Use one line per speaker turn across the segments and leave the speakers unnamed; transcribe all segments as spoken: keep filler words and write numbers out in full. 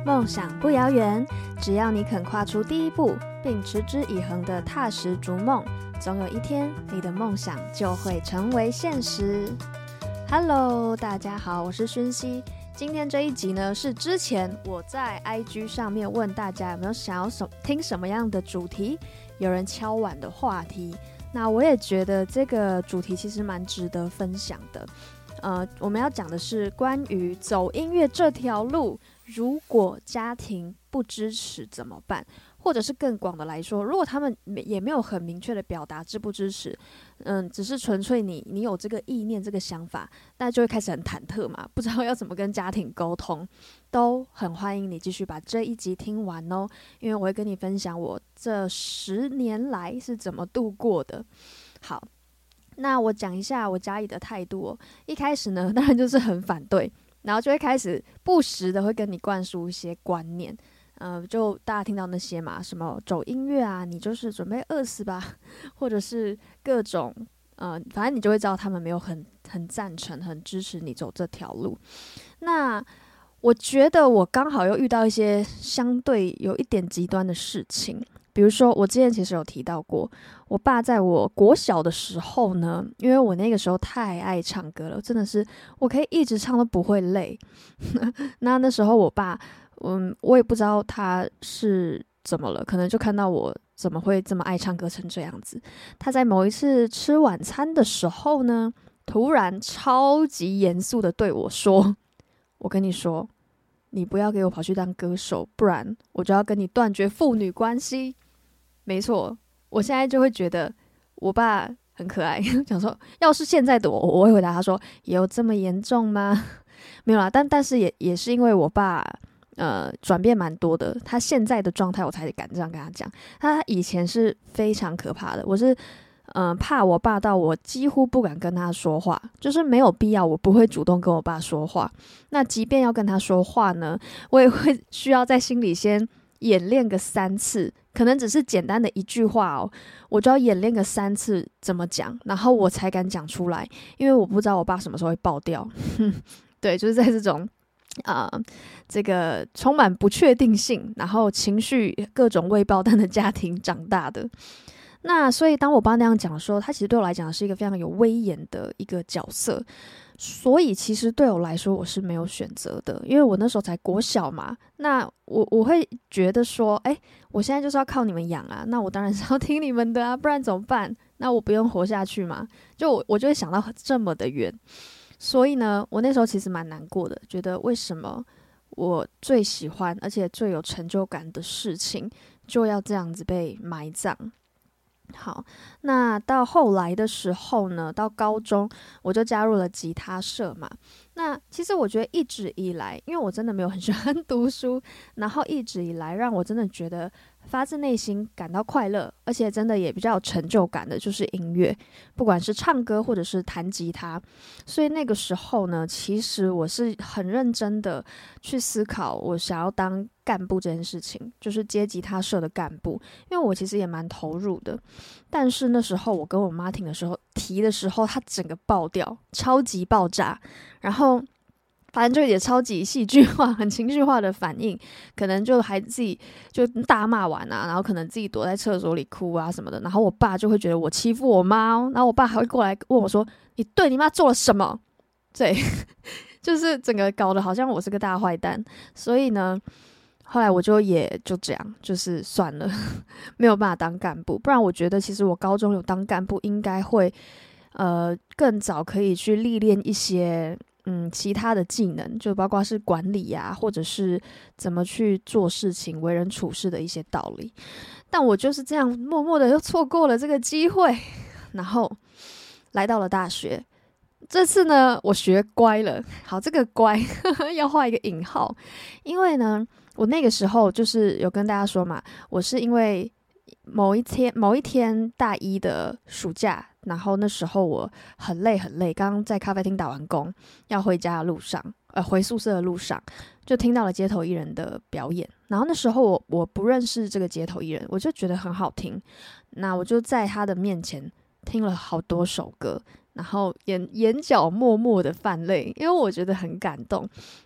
梦想不遥远，只要你肯跨出第一步，并持之以恒的踏实逐梦，总有一天你的梦想就会成为现实。Hello， 大家好，我是薰希。今天这一集呢，是之前我在 I G 上面问大家有没有想要什听什么样的主题，有人敲碗的话题。那我也觉得这个主题其实蛮值得分享的。呃，我们要讲的是关于走音乐这条路，如果家庭不支持怎么办？或者是更广的来说，如果他们也没有很明确的表达支不支持，嗯，只是纯粹你你有这个意念、这个想法，那就会开始很忐忑嘛，不知道要怎么跟家庭沟通，都很欢迎你继续把这一集听完哦，因为我会跟你分享我这十年来是怎么度过的。好。那我讲一下我家里的态度哦。一开始呢，当然就是很反对，然后就会开始不时的会跟你灌输一些观念，呃，就大家听到那些嘛，什么走音乐啊，你就是准备饿死吧，或者是各种，呃，反正你就会知道他们没有很很赞成、很支持你走这条路。那我觉得我刚好又遇到一些相对有一点极端的事情。比如说我之前其实有提到过，我爸在我国小的时候呢，因为我那个时候太爱唱歌了，真的是我可以一直唱都不会累那那时候我爸嗯，我也不知道他是怎么了，可能就看到我怎么会这么爱唱歌成这样子。他在某一次吃晚餐的时候呢，突然超级严肃的对我说，我跟你说，你不要给我跑去当歌手，不然我就要跟你断绝父女关系。没错，我现在就会觉得我爸很可爱想说要是现在的我，我会回答他说，也有这么严重吗？没有啦，但但是也也是因为我爸呃转变蛮多的，他现在的状态我才敢这样跟他讲。他以前是非常可怕的，我是嗯、呃，怕我爸到我几乎不敢跟他说话，就是没有必要我不会主动跟我爸说话。那即便要跟他说话呢，我也会需要在心里先演练个三次，可能只是简单的一句话哦，我就要演练个三次怎么讲，然后我才敢讲出来，因为我不知道我爸什么时候会爆掉对，就是在这种啊、呃，这个充满不确定性，然后情绪各种未爆弹的家庭长大的。那所以当我爸那样讲的时候，他其实对我来讲是一个非常有威严的一个角色，所以其实对我来说我是没有选择的，因为我那时候才国小嘛，那我我会觉得说，哎，我现在就是要靠你们养啊，那我当然是要听你们的啊，不然怎么办？那我不用活下去嘛？就我我就会想到这么的远，所以呢，我那时候其实蛮难过的，觉得为什么我最喜欢而且最有成就感的事情就要这样子被埋葬。好，那到后来的时候呢，到高中我就加入了吉他社嘛。那其实我觉得一直以来，因为我真的没有很喜欢读书，然后一直以来让我真的觉得发自内心感到快乐，而且真的也比较有成就感的就是音乐，不管是唱歌或者是弹吉他。所以那个时候呢，其实我是很认真的去思考我想要当干部这件事情，就是接吉他社的干部，因为我其实也蛮投入的。但是那时候我跟我妈听的时候提的时候，她整个爆掉，超级爆炸，然后反正就也超级戏剧化，很情绪化的反应，可能就还自己就大骂完啊，然后可能自己躲在厕所里哭啊什么的，然后我爸就会觉得我欺负我妈哦，然后我爸还会过来问我说，你对你妈做了什么？对就是整个搞得好像我是个大坏蛋。所以呢后来我就也就这样，就是算了没有办法当干部，不然我觉得其实我高中有当干部应该会呃更早可以去历练一些嗯其他的技能，就包括是管理啊，或者是怎么去做事情、为人处事的一些道理。但我就是这样默默的又错过了这个机会，然后来到了大学。这次呢我学乖了，好，这个乖要画一个引号，因为呢我那个时候就是有跟大家说嘛，我是因为某一天某一天大一的暑假，然后那时候我很累很累，刚刚在咖啡厅打完工，要回家的路上，呃，回宿舍的路上，就听到了街头艺人的表演。然后那时候我我不认识这个街头艺人，我就觉得很好听，那我就在他的面前听了好多首歌，然后眼眼角默默的泛泪，因为我觉得很感动。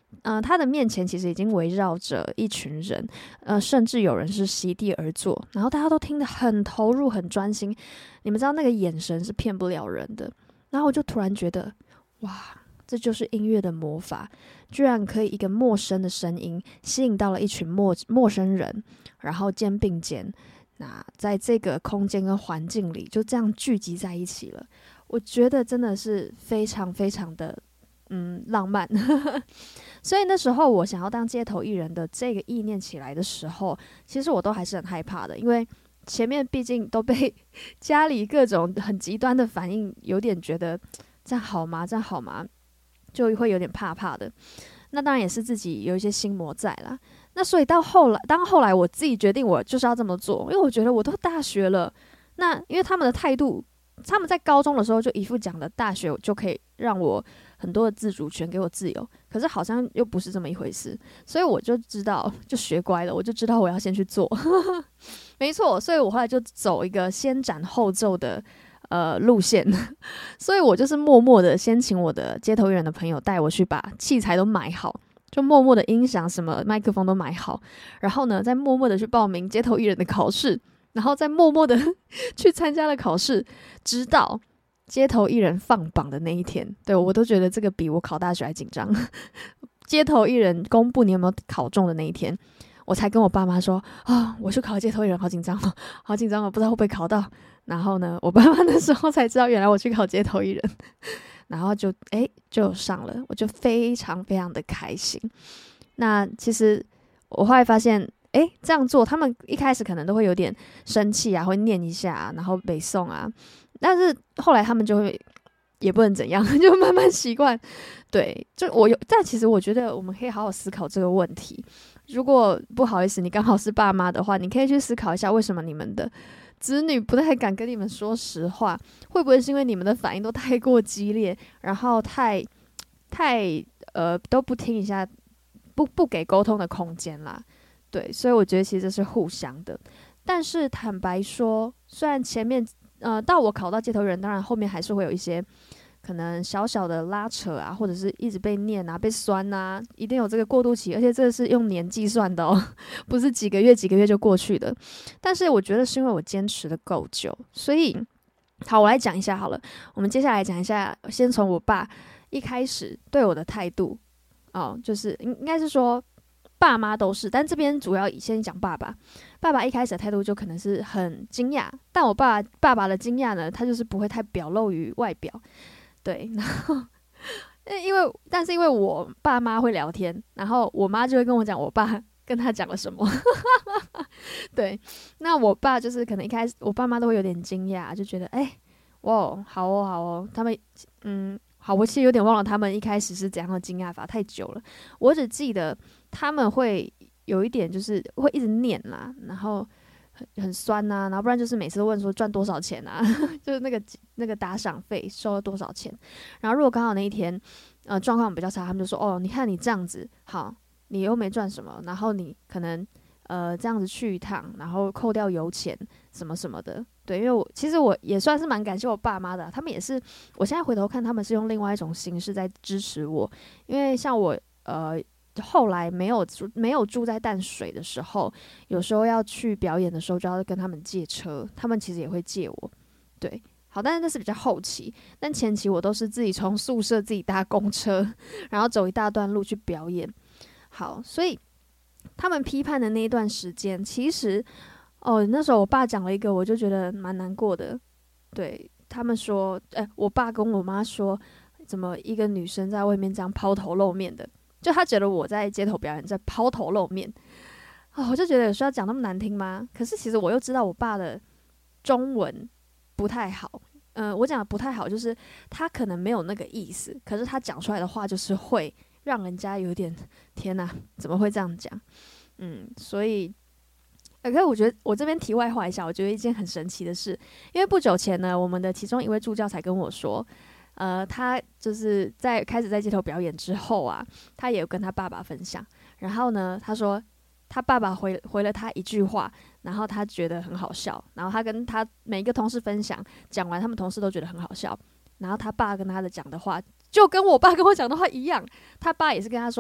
呃，他的面前其实已经围绕着一群人，呃，甚至有人是席地而坐，然后大家都听得很投入、很专心。你们知道那个眼神是骗不了人的。然后我就突然觉得，哇，这就是音乐的魔法，居然可以一个陌生的声音吸引到了一群陌陌生人，然后肩并肩，那在这个空间跟环境里就这样聚集在一起了。我觉得真的是非常非常的嗯浪漫。所以那时候我想要当街头艺人的这个意念起来的时候，其实我都还是很害怕的，因为前面毕竟都被家里各种很极端的反应有点觉得这样好吗这样好吗，就会有点怕怕的。那当然也是自己有一些心魔在啦。那所以到后来当后来我自己决定我就是要这么做，因为我觉得我都大学了，那因为他们的态度，他们在高中的时候就一副讲的大学就可以让我很多的自主权，给我自由，可是好像又不是这么一回事。所以我就知道，就学乖了，我就知道我要先去做。没错，所以我后来就走一个先斩后奏的呃路线。所以我就是默默的先请我的街头艺人的朋友带我去把器材都买好，就默默的音响什么麦克风都买好，然后呢再默默的去报名街头艺人的考试，然后再默默的去参加了考试，直到街头艺人放榜的那一天。对，我都觉得这个比我考大学还紧张。街头艺人公布你有没有考中的那一天，我才跟我爸妈说啊、哦，我去考街头艺人，好紧张哦，好紧张哦，不知道会不会考到。然后呢，我爸妈那时候才知道原来我去考街头艺人，然后就诶就上了，我就非常非常的开心。那其实我后来发现，诶这样做他们一开始可能都会有点生气啊，会念一下啊，然后背诵啊，但是后来他们就会也不能怎样，就慢慢习惯。对，就我有，但其实我觉得我们可以好好思考这个问题。如果不好意思你刚好是爸妈的话，你可以去思考一下，为什么你们的子女不太敢跟你们说实话，会不会是因为你们的反应都太过激烈，然后太太呃都不听一下，不不给沟通的空间啦。对，所以我觉得其实这是互相的。但是坦白说，虽然前面呃到我考到街头人，当然后面还是会有一些可能小小的拉扯啊，或者是一直被念啊被酸啊，一定有这个过渡期，而且这个是用年计算的哦，不是几个月几个月就过去的。但是我觉得是因为我坚持的够久，所以好，我来讲一下好了。我们接下来讲一下，先从我爸一开始对我的态度哦，就是应应该是说爸妈都是，但这边主要先讲爸爸。爸爸一开始的态度就可能是很惊讶，但我爸爸爸的惊讶呢，他就是不会太表露于外表。对，然后因为但是因为我爸妈会聊天，然后我妈就会跟我讲我爸跟他讲了什么。对，那我爸就是可能一开始我爸妈都会有点惊讶，就觉得哎、欸，哇，好哦好哦，他们嗯好，我其实有点忘了他们一开始是怎样的惊讶法，太久了。我只记得他们会有一点就是会一直念啦，然后很很酸呐、啊，然后不然就是每次都问说赚多少钱啊，就是那个那个打赏费收了多少钱。然后如果刚好那一天呃状况比较差，他们就说哦，你看你这样子好，你又没赚什么，然后你可能呃这样子去一趟，然后扣掉油钱什么什么的。对，因为我其实我也算是蛮感谢我爸妈的、啊，他们也是，我现在回头看，他们是用另外一种形式在支持我。因为像我呃后来没有住没有住在淡水的时候，有时候要去表演的时候，就要跟他们借车，他们其实也会借我。对，好，但是那是比较后期，但前期我都是自己从宿舍自己搭公车，然后走一大段路去表演。好，所以他们批判的那一段时间，其实。哦，那时候我爸讲了一个，我就觉得蛮难过的。对，他们说，哎，我爸跟我妈说，怎么一个女生在外面这样抛头露面的？就他觉得我在街头表演在抛头露面啊、哦，我就觉得有需要讲那么难听吗？可是其实我又知道我爸的中文不太好，嗯、呃，我讲的不太好，就是他可能没有那个意思，可是他讲出来的话就是会让人家有点天哪，怎么会这样讲？嗯，所以。可是我觉得我这边题外话一下，我觉得一件很神奇的事，因为不久前呢，我们的其中一位助教才跟我说，呃，他就是在开始在街头表演之后啊，他也有跟他爸爸分享，然后呢，他说他爸爸回回了他一句话，然后他觉得很好笑，然后他跟他每一个同事分享，讲完他们同事都觉得很好笑，然后他爸跟他的讲的话就跟我爸跟我讲的话一样，他爸也是跟他说。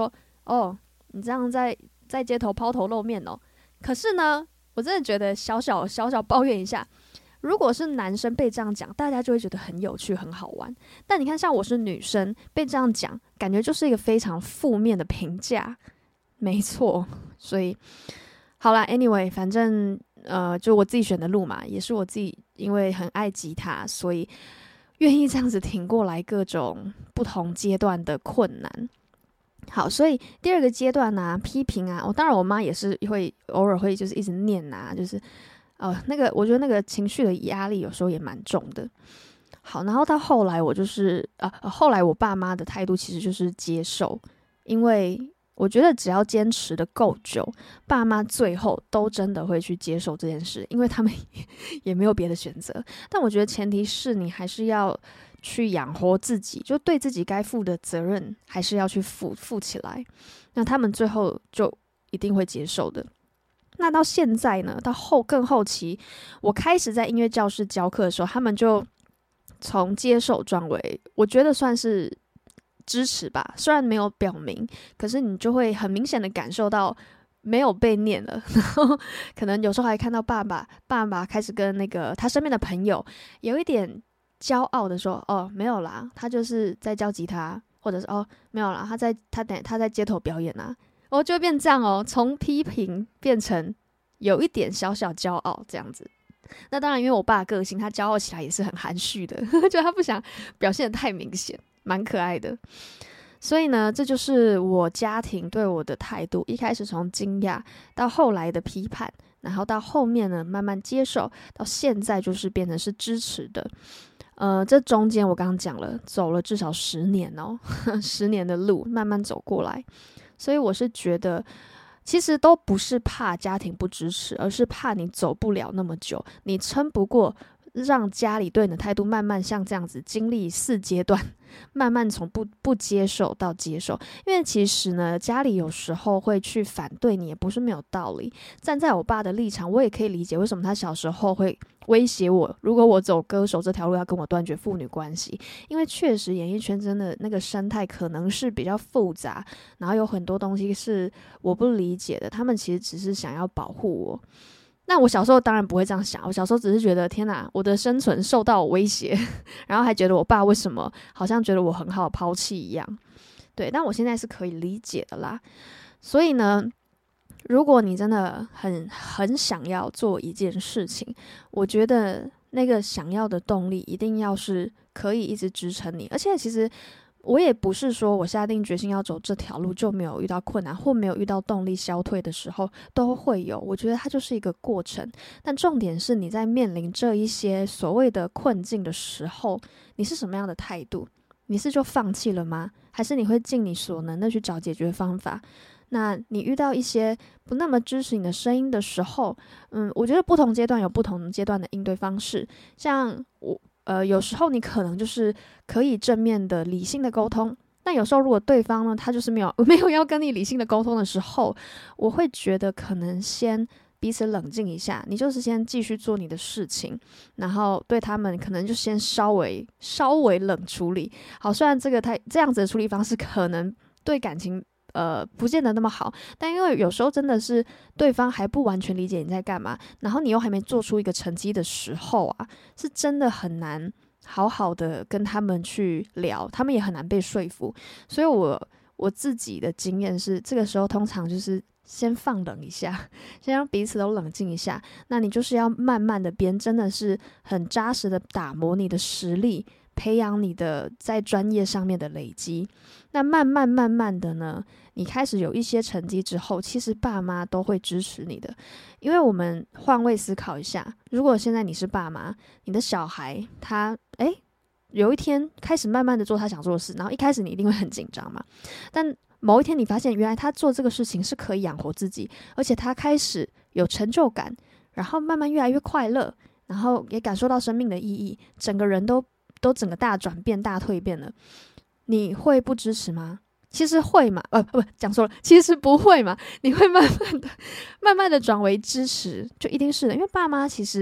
哦，你这样在在街头抛头露面哦。可是呢，我真的觉得小小小小抱怨一下，如果是男生被这样讲，大家就会觉得很有趣很好玩。但你看，像我是女生被这样讲，感觉就是一个非常负面的评价。没错，所以好啦 anyway 反正呃，就我自己选的路嘛，也是我自己因为很爱吉他，所以愿意这样子挺过来各种不同阶段的困难。好，所以第二个阶段啊，批评啊，我、哦、当然我妈也是会偶尔会就是一直念啊，就是呃那个我觉得那个情绪的压力有时候也蛮重的。好，然后到后来我就是呃后来我爸妈的态度其实就是接受，因为我觉得只要坚持的够久，爸妈最后都真的会去接受这件事，因为他们也没有别的选择。但我觉得前提是你还是要去养活自己，就对自己该负的责任还是要去负负起来。那他们最后就一定会接受的。那到现在呢，到后更后期，我开始在音乐教室教课的时候，他们就从接受转为，我觉得算是支持吧。虽然没有表明，可是你就会很明显的感受到没有被念了。然后可能有时候还看到爸爸爸爸开始跟那个他身边的朋友有一点骄傲的说，哦，没有啦，他就是在教吉他，或者是哦，没有啦，他在他等他在街头表演啊，哦，就会变这样哦，从批评变成有一点小小骄傲这样子。那当然，因为我爸的个性，他骄傲起来也是很含蓄的，就他不想表现得太明显，蛮可爱的。所以呢，这就是我家庭对我的态度，一开始从惊讶到后来的批判，然后到后面呢慢慢接受，到现在就是变成是支持的。呃，这中间我刚刚讲了，走了至少十年哦，十年的路慢慢走过来，所以我是觉得，其实都不是怕家庭不支持，而是怕你走不了那么久，你撑不过，让家里对你的态度慢慢像这样子经历四阶段，慢慢从不不接受到接受。因为其实呢，家里有时候会去反对你，也不是没有道理。站在我爸的立场，我也可以理解为什么他小时候会威胁我，如果我走歌手这条路，要跟我断绝父女关系。因为确实演艺圈真的那个生态可能是比较复杂，然后有很多东西是我不理解的，他们其实只是想要保护我。那我小时候当然不会这样想，我小时候只是觉得天哪，我的生存受到威胁，然后还觉得我爸为什么好像觉得我很好抛弃一样。对，但我现在是可以理解的啦。所以呢，如果你真的很很想要做一件事情，我觉得那个想要的动力一定要是可以一直支撑你。而且其实我也不是说我下定决心要走这条路就没有遇到困难，或没有遇到动力消退的时候，都会有。我觉得它就是一个过程，但重点是你在面临这一些所谓的困境的时候，你是什么样的态度？你是就放弃了吗？还是你会尽你所能的去找解决方法？那你遇到一些不那么支持你的声音的时候，嗯，我觉得不同阶段有不同阶段的应对方式。像我呃，有时候你可能就是可以正面的理性的沟通，但有时候如果对方呢，他就是没有没有要跟你理性的沟通的时候，我会觉得可能先彼此冷静一下，你就是先继续做你的事情，然后对他们可能就先稍微稍微冷处理。好，虽然这个太这样子的处理方式可能对感情呃，不见得那么好，但因为有时候真的是对方还不完全理解你在干嘛，然后你又还没做出一个成绩的时候啊，是真的很难好好的跟他们去聊，他们也很难被说服。所以我我自己的经验是，这个时候通常就是先放冷一下，先让彼此都冷静一下。那你就是要慢慢的边真的是很扎实的打磨你的实力，培养你的在专业上面的累积。那慢慢慢慢的呢，你开始有一些成绩之后，其实爸妈都会支持你的。因为我们换位思考一下，如果现在你是爸妈，你的小孩他诶有一天开始慢慢的做他想做的事，然后一开始你一定会很紧张嘛，但某一天你发现原来他做这个事情是可以养活自己，而且他开始有成就感，然后慢慢越来越快乐，然后也感受到生命的意义，整个人都都整个大转变大蜕变了，你会不支持吗？其实会嘛，呃不讲错了，其实不会嘛，你会慢慢的慢慢的转为支持，就一定是的。因为爸妈其实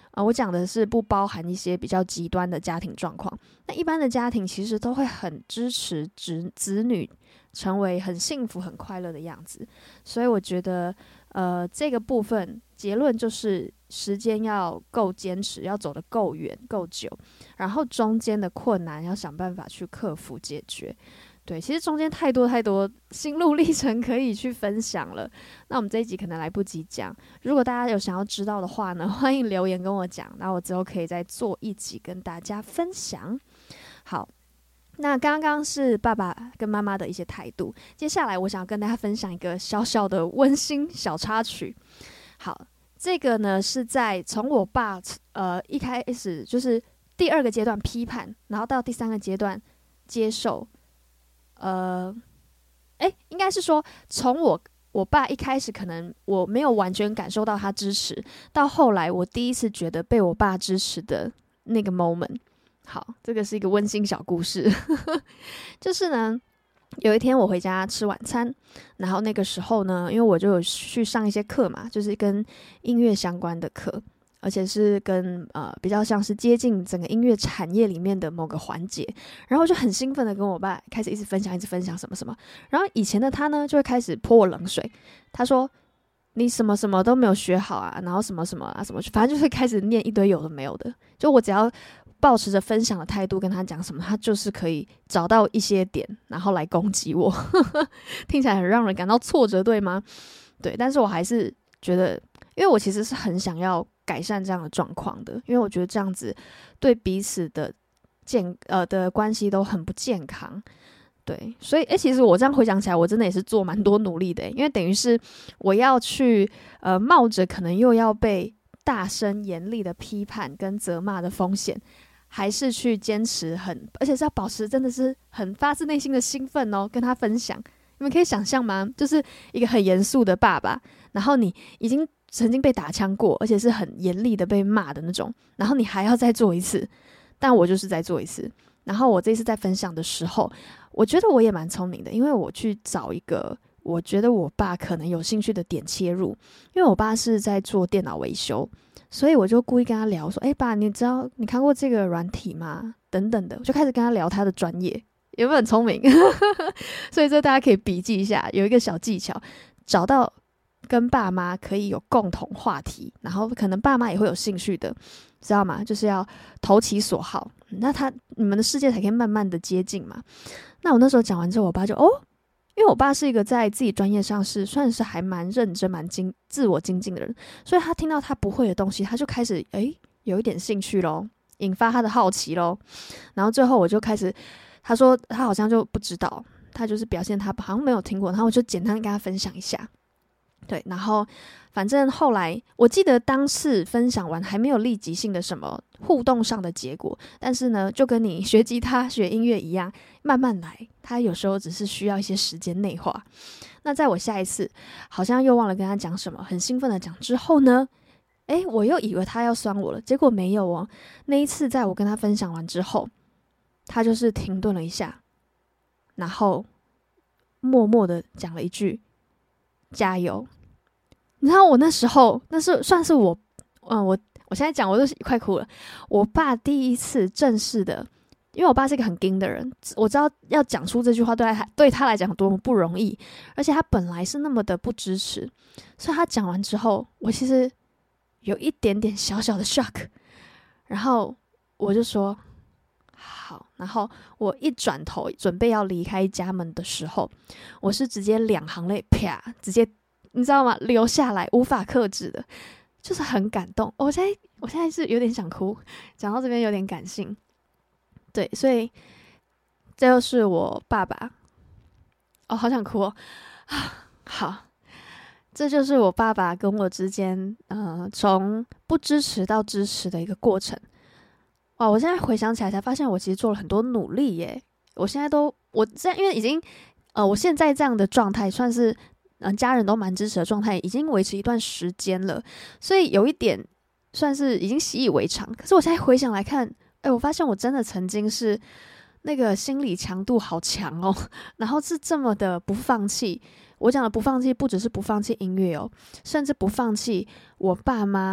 呃，我讲的是不包含一些比较极端的家庭状况。那一般的家庭其实都会很支持子子女成为很幸福、很快乐的样子。所以我觉得，呃，这个部分结论就是时间要够坚持，要走得够远、够久，然后中间的困难要想办法去克服解决。对，其实中间太多太多心路历程可以去分享了，那我们这一集可能来不及讲。如果大家有想要知道的话呢，欢迎留言跟我讲，那我之后可以再做一集跟大家分享。好，那刚刚是爸爸跟妈妈的一些态度，接下来我想跟大家分享一个小小的温馨小插曲。好，这个呢是在从我爸呃一开始就是第二个阶段批判，然后到第三个阶段接受。呃，哎，应该是说，从我我爸一开始可能我没有完全感受到他支持，到后来我第一次觉得被我爸支持的那个 moment。好，这个是一个温馨小故事，就是呢，有一天我回家吃晚餐，然后那个时候呢，因为我就有去上一些课嘛，就是跟音乐相关的课。而且是跟呃比较像是接近整个音乐产业里面的某个环节，然后我就很兴奋的跟我爸开始一直分享，一直分享什么什么。然后以前的他呢，就会开始泼我冷水，他说你什么什么都没有学好啊，然后什么什么啊什么，反正就会开始念一堆有的没有的。就我只要抱持着分享的态度跟他讲什么，他就是可以找到一些点，然后来攻击我。听起来很让人感到挫折，对吗？对，但是我还是觉得，因为我其实是很想要改善这样的状况的，因为我觉得这样子对彼此的健呃的关系都很不健康。对，所以诶，其实我这样回想起来，我真的也是做蛮多努力的诶，因为等于是我要去呃冒着可能又要被大声严厉的批判跟责骂的风险，还是去坚持很，而且是要保持真的是很发自内心的兴奋哦，跟他分享。你们可以想象吗？就是一个很严肃的爸爸，然后你已经曾经被打枪过，而且是很严厉的被骂的那种，然后你还要再做一次，但我就是再做一次。然后我这次在分享的时候，我觉得我也蛮聪明的，因为我去找一个我觉得我爸可能有兴趣的点切入，因为我爸是在做电脑维修，所以我就故意跟他聊说，诶爸，你知道你看过这个软体吗？等等的，我就开始跟他聊他的专业。有没有很聪明？所以这大家可以笔记一下，有一个小技巧，找到跟爸妈可以有共同话题，然后可能爸妈也会有兴趣的，知道吗？就是要投其所好，那他你们的世界才可以慢慢的接近嘛。那我那时候讲完之后，我爸就哦，因为我爸是一个在自己专业上是算是还蛮认真、蛮精自我精进的人，所以他听到他不会的东西，他就开始诶有一点兴趣咯，引发他的好奇咯。然后最后我就开始。他说他好像就不知道，他就是表现他好像没有听过，然后我就简单跟他分享一下。对，然后反正后来我记得当次分享完还没有立即性的什么互动上的结果，但是呢就跟你学吉他学音乐一样，慢慢来，他有时候只是需要一些时间内化。那在我下一次好像又忘了跟他讲什么，很兴奋的讲之后呢，诶我又以为他要酸我了，结果没有哦。那一次在我跟他分享完之后，他就是停顿了一下，然后默默的讲了一句加油。你知道我那时候那是算是我嗯，我我现在讲我都快哭了。我爸第一次正式的，因为我爸是一个很硬的人，我知道要讲出这句话对他对他来讲多么不容易，而且他本来是那么的不支持，所以他讲完之后，我其实有一点点小小的 shock， 然后我就说好，然后我一转头准备要离开家门的时候，我是直接两行泪啪直接你知道吗流下来，无法克制的，就是很感动。我现在我现在是有点想哭，讲到这边有点感性。对，所以这就是我爸爸。哦，好想哭哦。好，这就是我爸爸跟我之间呃从不支持到支持的一个过程。哇！我现在回想起来才发现，我其实做了很多努力耶。我现在都，我现在因为已经，呃，我现在这样的状态算是，嗯、呃，家人都蛮支持的状态，已经维持一段时间了，所以有一点算是已经习以为常。可是我现在回想来看，哎，我发现我真的曾经是那个心理强度好强哦，然后是这么的不放弃。我讲的不放弃，不只是不放弃音乐哦，甚至不放弃我爸妈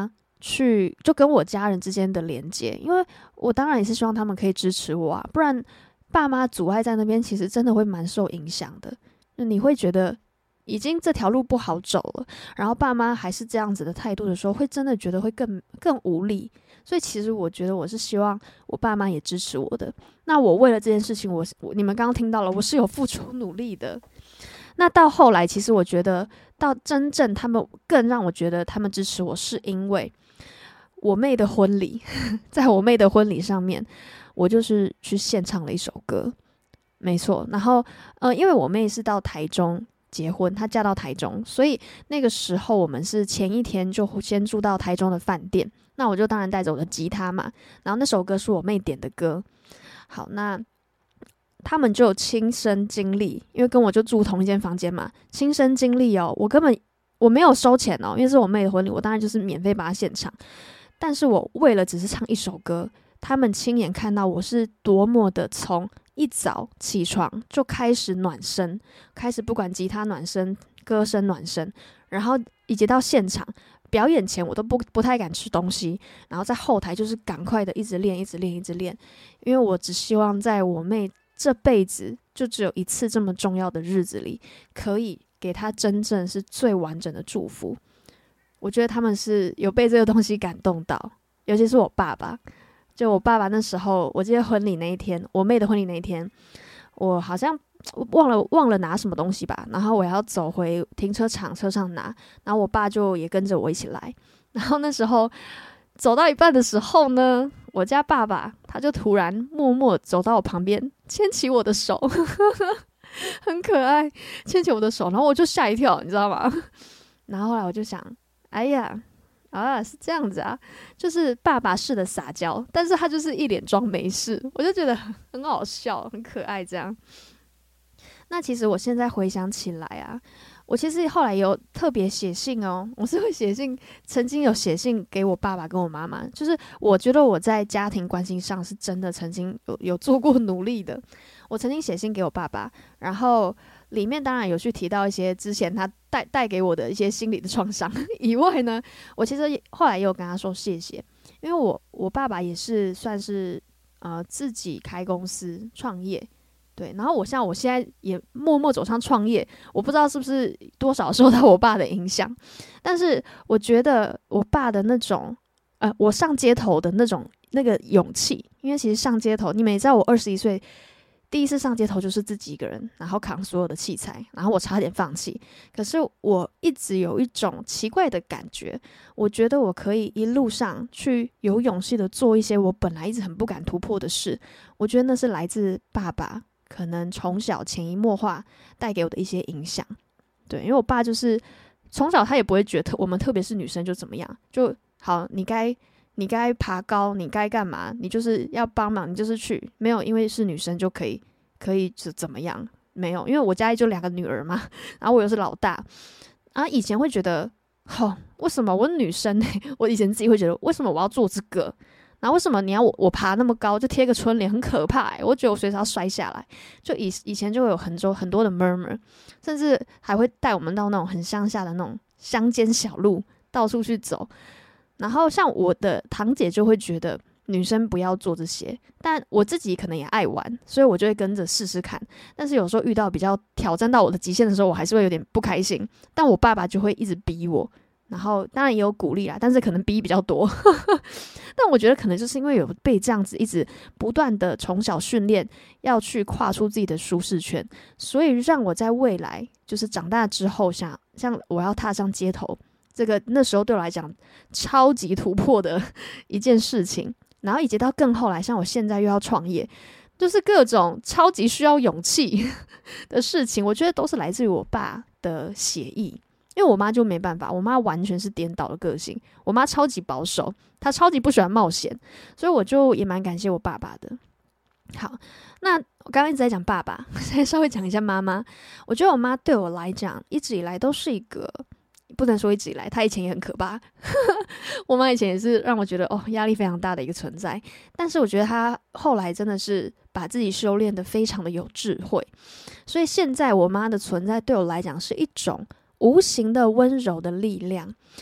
去就跟我家人之间的连接，因为我当然也是希望他们可以支持我啊，不然爸妈阻碍在那边，其实真的会蛮受影响的。你会觉得已经这条路不好走了，然后爸妈还是这样子的态度的时候，会真的觉得会更更无力。所以其实我觉得我是希望我爸妈也支持我的。那我为了这件事情，我你们刚刚听到了，我是有付出努力的。那到后来，其实我觉得到真正他们更让我觉得他们支持我，是因为我妹的婚礼，在我妹的婚礼上面，我就是去献唱了一首歌，没错。然后，呃，因为我妹是到台中结婚，她嫁到台中，所以那个时候我们是前一天就先住到台中的饭店。那我就当然带着我的吉他嘛，然后那首歌是我妹点的歌。好，那他们就有亲身经历，因为跟我就住同一间房间嘛，亲身经历哦，我根本我没有收钱哦，因为是我妹的婚礼，我当然就是免费把它现场。但是我为了只是唱一首歌，他们亲眼看到我是多么的从一早起床就开始暖身，开始不管吉他暖身、歌声暖身，然后以及到现场表演前我都不不太敢吃东西，然后在后台就是赶快的一直练一直练一直练，因为我只希望在我妹这辈子就只有一次这么重要的日子里，可以给她真正是最完整的祝福。我觉得他们是有被这个东西感动到，尤其是我爸爸。就我爸爸那时候，我记得婚礼那一天，我妹的婚礼那一天，我好像忘了忘了拿什么东西吧，然后我要走回停车场车上拿，然后我爸就也跟着我一起来。然后那时候走到一半的时候呢，我家爸爸他就突然默默走到我旁边，牵起我的手很可爱，牵起我的手，然后我就吓一跳，你知道吗？然后后来我就想，哎呀啊，是这样子啊，就是爸爸式的撒娇，但是他就是一脸装没事，我就觉得很好笑，很可爱这样。那其实我现在回想起来啊，我其实后来有特别写信哦，我是会写信，曾经有写信给我爸爸跟我妈妈，就是我觉得我在家庭关系上是真的曾经有有做过努力的。我曾经写信给我爸爸，然后里面当然有去提到一些之前他带带给我的一些心理的创伤以外呢，我其实后来也有跟他说谢谢，因为我我爸爸也是算是呃自己开公司创业。对，然后我像我现在也默默走上创业，我不知道是不是多少受到我爸的影响，但是我觉得我爸的那种，呃，我上街头的那种那个勇气，因为其实上街头，你们也知道，我二十一岁第一次上街头就是自己一个人，然后扛所有的器材，然后我差点放弃，可是我一直有一种奇怪的感觉，我觉得我可以一路上去有勇气的做一些我本来一直很不敢突破的事，我觉得那是来自爸爸。可能从小潜移默化带给我的一些影响，对，因为我爸就是从小他也不会觉得我们特别是女生就怎么样，就好，你该你该爬高，你该干嘛，你就是要帮忙，你就是去，没有因为是女生就可以可以就怎么样，没有，因为我家里就两个女儿嘛，然后我又是老大，然后以前会觉得，哦，为什么我是女生呢？我以前自己会觉得，为什么我要做这个？然后为什么你要我我爬那么高就贴个春联很可怕欸，我觉得我随时要摔下来，就以以前就会有很多很多的 murmur， 甚至还会带我们到那种很乡下的那种乡间小路到处去走，然后像我的堂姐就会觉得女生不要做这些，但我自己可能也爱玩，所以我就会跟着试试看，但是有时候遇到比较挑战到我的极限的时候，我还是会有点不开心，但我爸爸就会一直逼我，然后当然也有鼓励啦，但是可能逼比较多但我觉得可能就是因为有被这样子一直不断的从小训练要去跨出自己的舒适圈，所以让我在未来就是长大之后想像我要踏上街头，这个那时候对我来讲超级突破的一件事情，然后以及到更后来像我现在又要创业，就是各种超级需要勇气的事情，我觉得都是来自于我爸的血意。因为我妈就没办法，我妈完全是颠倒的个性，我妈超级保守，她超级不喜欢冒险，所以我就也蛮感谢我爸爸的。好，那我刚刚一直在讲爸爸，现在稍微讲一下妈妈。我觉得我妈对我来讲一直以来都是一个，不能说一直以来，她以前也很可怕我妈以前也是让我觉得哦压力非常大的一个存在，但是我觉得她后来真的是把自己修炼得非常的有智慧，所以现在我妈的存在对我来讲是一种无形的温柔的力量，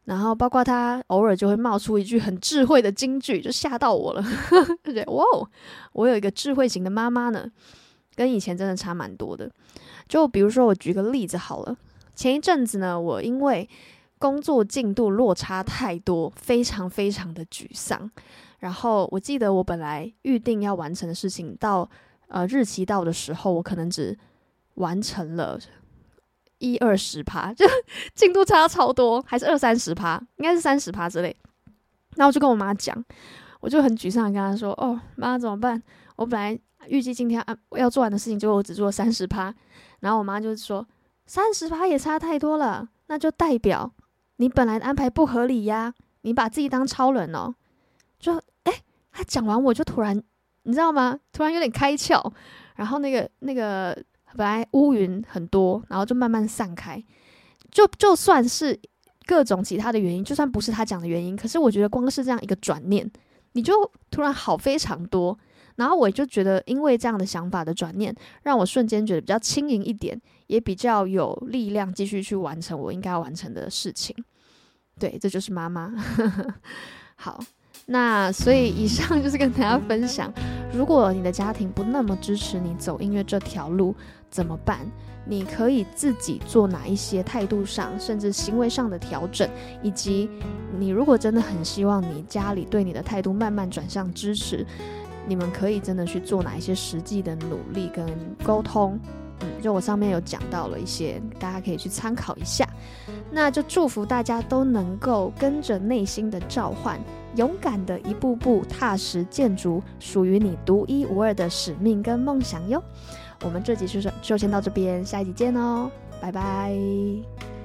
然后包括他偶尔就会冒出一句很智慧的金句，就吓到我了就觉得哇，我有一个智慧型的妈妈呢，跟以前真的差蛮多的。就比如说我举个例子好了，前一阵子呢，我因为工作进度落差太多，非常非常的沮丧。然后我记得我本来预定要完成的事情，到呃日期到的时候，我可能只完成了一二十趴，就进度差超多，还是二三十趴，应该是三十趴之类。然后我就跟我妈讲，我就很沮丧的跟她说：“哦，妈怎么办？我本来预计今天要做完的事情，结果我只做了三十趴。”然后我妈就说：“三十趴也差太多了，那就代表你本来的安排不合理呀，你把自己当超人哦。”就哎，她讲完我就突然，你知道吗？突然有点开窍，然后那个那个。本来乌云很多，然后就慢慢散开，就就算是各种其他的原因，就算不是他讲的原因，可是我觉得光是这样一个转念，你就突然好非常多。然后我就觉得，因为这样的想法的转念，让我瞬间觉得比较轻盈一点，也比较有力量继续去完成我应该要完成的事情。对，这就是妈妈好，那所以以上就是跟大家分享，如果你的家庭不那么支持你走音乐这条路怎么办？你可以自己做哪一些态度上甚至行为上的调整，以及你如果真的很希望你家里对你的态度慢慢转向支持，你们可以真的去做哪一些实际的努力跟沟通。嗯，就我上面有讲到了一些，大家可以去参考一下。那就祝福大家都能够跟着内心的召唤，勇敢的一步步踏实建筑属于你独一无二的使命跟梦想哟。我们这集就就先到这边，下一集见哦，拜拜。